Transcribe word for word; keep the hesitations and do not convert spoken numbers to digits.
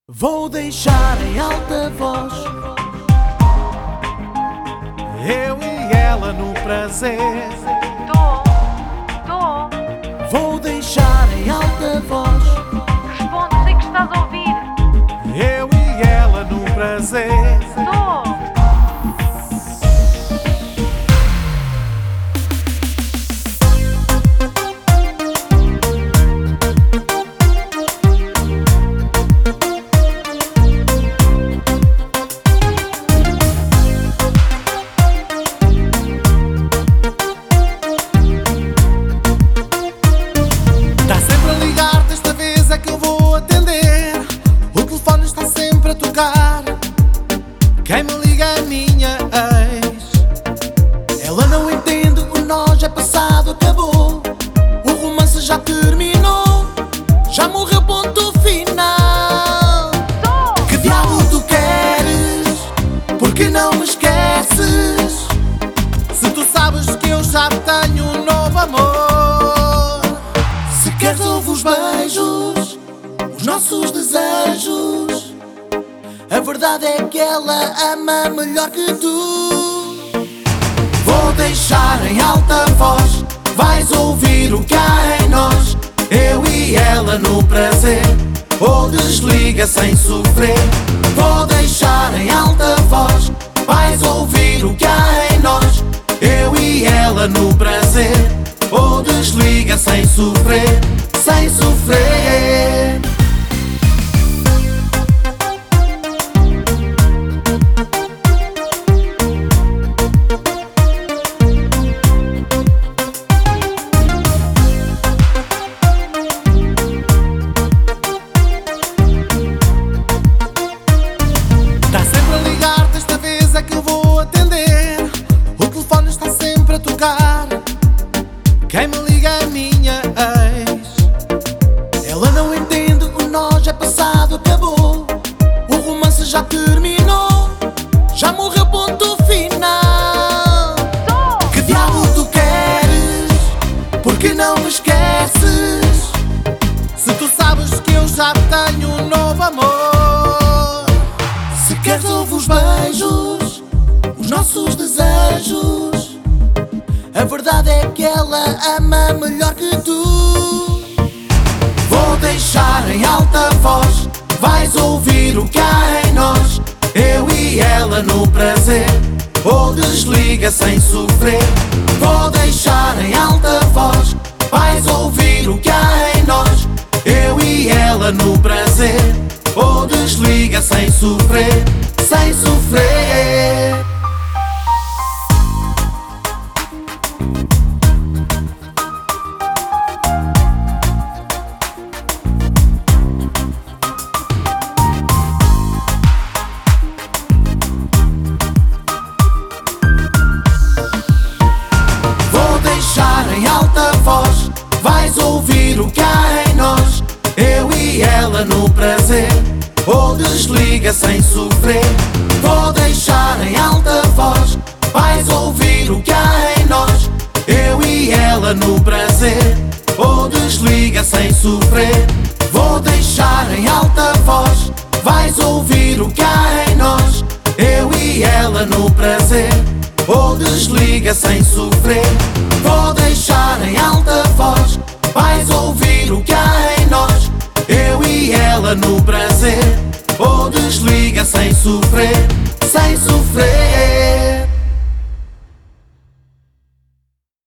Vou deixar em alta voz eu e ela no prazer. Tô, tô. Vou deixar em alta voz Responde, sei que estás a ouvir. eu e ela no prazer. Tô. Está sempre a ligar, desta vez é que eu vou atender. O telefone está sempre a tocar. Quem me liga é a minha ex. Ela não entende, o nós é passado, acabou. O romance já terminou, já morreu, ponto final. Tô. Que diabo tu queres? Porque não me esqueces? Se tu sabes que eu já tenho um novo amor. Se queres ouve os beijos, os nossos desejos. A verdade é que ela ama melhor que tu. Vou deixar em alta voz, vais ouvir o que há em nós. Eu e ela no prazer, ou desliga sem sofrer. Vou deixar em alta voz, vais ouvir o que há em nós. Eu e ela no prazer, ou desliga sem sofrer, sem sofrer. Está sempre a ligar, desta vez é que eu vou atender. O telefone está sempre a tocar. Quem me liga é a minha ex. Ela não entende, o nós é passado, acabou. O romance já terminou, já morreu, ponto final. Tô. Que diabo tu queres? Porque não me esqueces? Se tu sabes que eu já tenho um novo amor. Se queres ouve os beijos, os nossos desejos. A verdade é que ela ama melhor que tu. Vou deixar em alta voz, vais ouvir o que há em nós. Eu e ela no prazer, ou desliga sem sofrer. Vou deixar em alta voz, vais ouvir o que há em nós. Eu e ela no prazer, ou desliga sem sofrer, sem sofrer. Vou deixar em alta voz, vais ouvir o que há em nós. Eu e ela no prazer, ou desliga sem sofrer. Vou deixar em alta voz, vais ouvir o que há em nós. Eu e ela no prazer, ou desliga sem sofrer. Vou deixar em alta voz, vais ouvir o que há em nós. Eu e ela no prazer, ou desliga sem sofrer. Vou deixar em alta voz, vais ouvir o que há em nós. Eu e ela no prazer, ou desliga sem sofrer, sem sofrer.